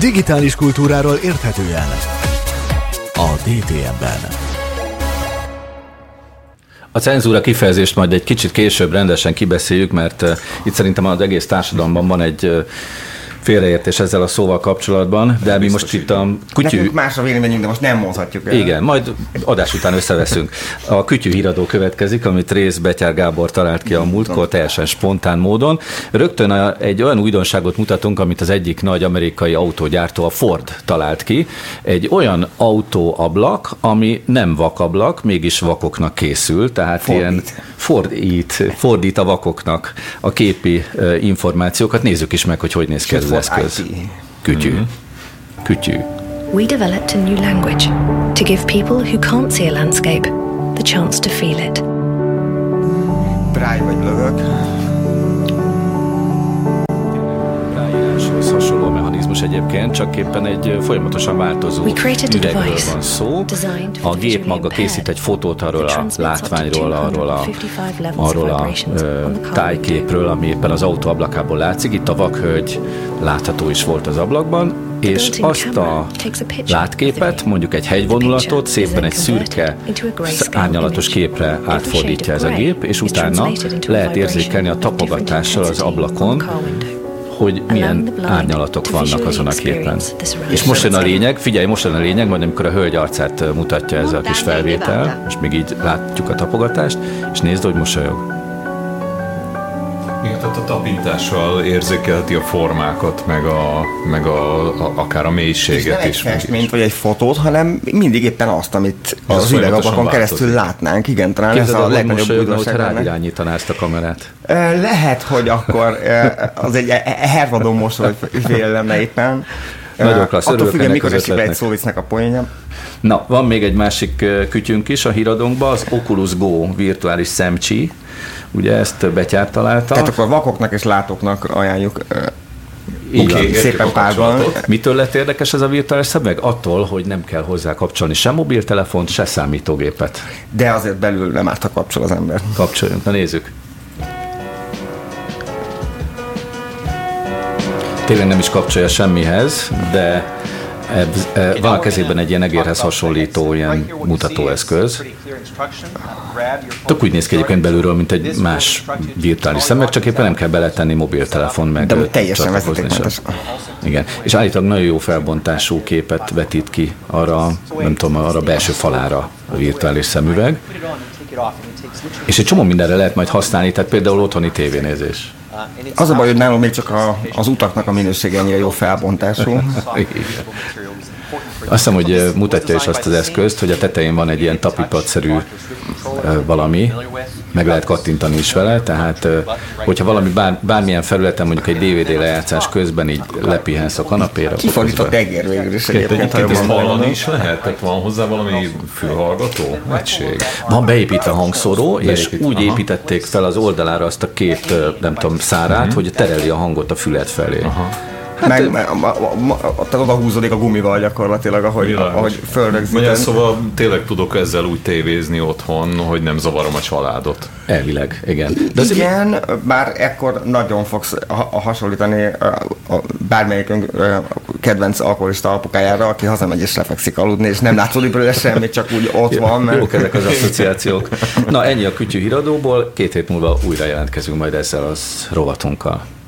Digitális kultúráról érthetően a DTM-ben. A cenzúra kifejezést majd egy kicsit később rendesen kibeszéljük, mert itt szerintem az egész társadalomban van egy félreértés ezzel a szóval kapcsolatban, de mi most itt a kütyű... Nekünk más a véleményünk, de most nem mondhatjuk el. Igen, majd adás után összeveszünk. A kütyű híradó következik, amit Rész Betyár Gábor talált ki a múltkor teljesen spontán módon. Rögtön egy olyan újdonságot mutatunk, amit az egyik nagy amerikai autógyártó, a Ford talált ki. Egy olyan autóablak, ami nem vakablak, mégis vakoknak készül, tehát fordít a vakoknak a képi információkat. Nézzük is meg, hogy néz ki ez az eszköz. Kütyű. Kütyű. We developed a new language to give people who can't see a landscape the chance to feel it. Braille vagy lögök. Braille-íráshoz hasonló mechanizmus egyébként, csak éppen egy folyamatosan változó üvegről van szó. A gép maga készít egy fotót arról a látványról, arról a tájképről, ami éppen az autó ablakából látszik. Itt a vakhölgy látható is volt az ablakban, és azt a látképet, mondjuk egy hegyvonulatot szépen egy szürke, árnyalatos képre átfordítja ez a gép, és utána lehet érzékelni a tapogatással az ablakon, hogy milyen árnyalatok vannak azon a képen. És most jön a lényeg, figyelj, most jön a lényeg, majd amikor a hölgy arcát mutatja ez a kis felvétel, és még így látjuk a tapogatást, és nézd, hogy mosolyog. Igen, tehát a tapintással érzékelheti a formákat, meg akár a mélységet is. Nem egy festményt vagy egy fotót, hanem mindig éppen azt, amit az üvegablakon keresztül látnánk. Igen, talán ez a legnagyobb újdonság. Rád irányítaná ezt a kamerát. Lehet, hogy akkor az egy hervadó mosoly vélelme éppen. Nagyon klassz, attól függően, mikor esik le egy ötletnek. szóviccnek a poénja. Na, van még egy másik kütyünk is a híradónkban, az Oculus Go virtuális szemcsi. Ugye ezt Betyár találta. Tehát akkor vakoknak és látóknak ajánljuk Okay, szépen párban. Mitől lett érdekes ez a virtuális szemüveg? Attól, hogy nem kell hozzá kapcsolni se mobiltelefont, se számítógépet. De azért belül nem árt, ha kapcsol az ember. Kapcsoljunk, na nézzük. Tényleg nem is kapcsolja semmihez, de van a kezében egy ilyen egérhez hasonlító ilyen mutatóeszköz. Tök úgy néz ki egyébként belülről, mint egy más virtuális szemüveg, csak éppen nem kell beletenni mobiltelefon, meg de teljesen vezetékmentes. Igen, és állítólag nagyon jó felbontású képet vetít ki arra, nem tudom, arra a belső falára a virtuális szemüveg. És egy csomó mindenre lehet majd használni, tehát például otthoni tévénézés. Az a baj, hogy nálunk még csak az utaknak a minősége ennyire jó felbontású. Azt hiszem, hogy mutatja is azt az eszközt, hogy a tetején van egy ilyen tapipad-szerű valami, meg lehet kattintani is vele, tehát hogyha valami bármilyen felületen, mondjuk egy DVD lejátszás közben így lepihensz a kanapéra. Kifordított egér végül is egyébként. Ezt hallani is lehet? Tehát van hozzá valami fülhallgató egység? Van beépítve hangszóró, és úgy építették fel az oldalára azt a két, nem tudom, szárát, hogy tereli a hangot a füled felé. Tehát oda húzódik a gumival gyakorlatilag, ahogy fölrögzíted. Szóval tényleg tudok ezzel úgy tévézni otthon, hogy nem zavarom a családot. Elvileg, igen. De igen, bár ekkor nagyon fogsz hasonlítani bármelyikünk kedvenc alkoholista apukájára, aki hazamegy és lefekszik aludni, és nem látszódik belőle semmit, csak úgy ott van. Mert... Jók ezek az asszociációk. Na, ennyi a kütyű híradóból, 2 hét múlva újra jelentkezünk majd ezzel az rovatunkkal.